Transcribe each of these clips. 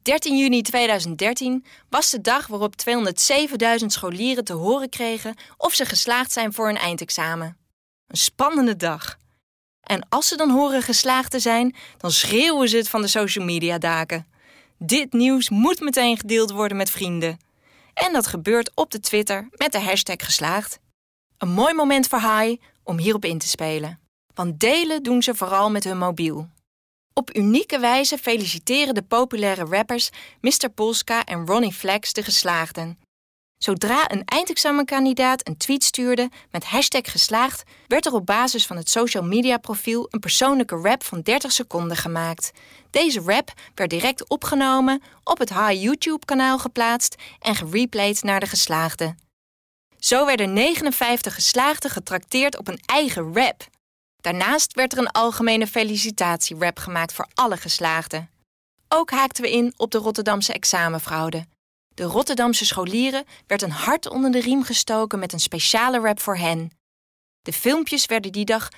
13 juni 2013 was de dag waarop 207.000 scholieren te horen kregen of ze geslaagd zijn voor een eindexamen. Een spannende dag. En als ze dan horen geslaagd te zijn, dan schreeuwen ze het van de social media daken. Dit nieuws moet meteen gedeeld worden met vrienden. En dat gebeurt op de Twitter met de hashtag geslaagd. Een mooi moment voor Hai om hierop in te spelen. Want delen doen ze vooral met hun mobiel. Op unieke wijze feliciteren de populaire rappers Mr. Polska en Ronnie Flex de geslaagden. Zodra een eindexamenkandidaat een tweet stuurde met hashtag geslaagd, werd er op basis van het social media profiel een persoonlijke rap van 30 seconden gemaakt. Deze rap werd direct opgenomen, op het Hai YouTube-kanaal geplaatst en gereplayed naar de geslaagden. Zo werden 59 geslaagden getrakteerd op een eigen rap. Daarnaast werd er een algemene felicitatierap gemaakt voor alle geslaagden. Ook haakten we in op de Rotterdamse examenfraude. De Rotterdamse scholieren werd een hart onder de riem gestoken met een speciale rap voor hen. De filmpjes werden die dag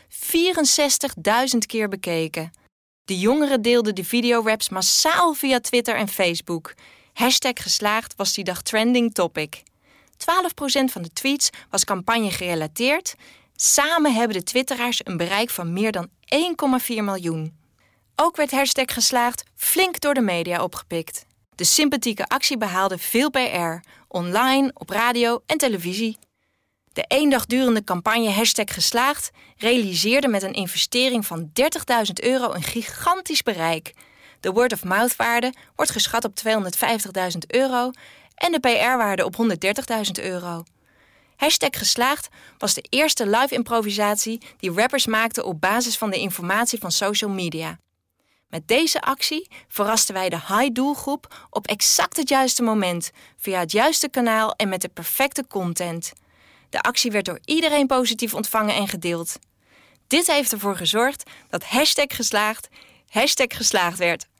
64.000 keer bekeken. De jongeren deelden de videoraps massaal via Twitter en Facebook. Hashtag geslaagd was die dag trending topic. 12% van de tweets was campagne gerelateerd. Samen hebben de twitteraars een bereik van meer dan 1,4 miljoen. Ook werd hashtag geslaagd flink door de media opgepikt. De sympathieke actie behaalde veel PR, online, op radio en televisie. De 1 dag durende campagne hashtag geslaagd realiseerde met een investering van €30.000 een gigantisch bereik. De word-of-mouth-waarde wordt geschat op €250.000 en de PR-waarde op €130.000. Hashtag geslaagd was de eerste live improvisatie die rappers maakten op basis van de informatie van social media. Met deze actie verrasten wij de Hai-doelgroep op exact het juiste moment, via het juiste kanaal en met de perfecte content. De actie werd door iedereen positief ontvangen en gedeeld. Dit heeft ervoor gezorgd dat hashtag geslaagd werd.